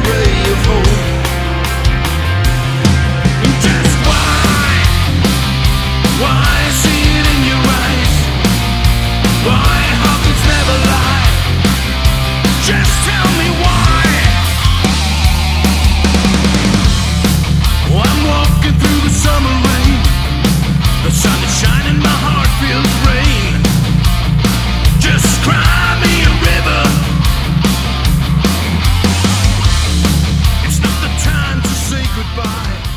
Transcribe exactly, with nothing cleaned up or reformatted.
ray of hope. Just why? Why see it in your eyes? Why hearts never lie? Just tell me why. I'm walking through the summer rain. The sun is shining, my heart feels rain. Just cry me a river. It's not the time to say goodbye.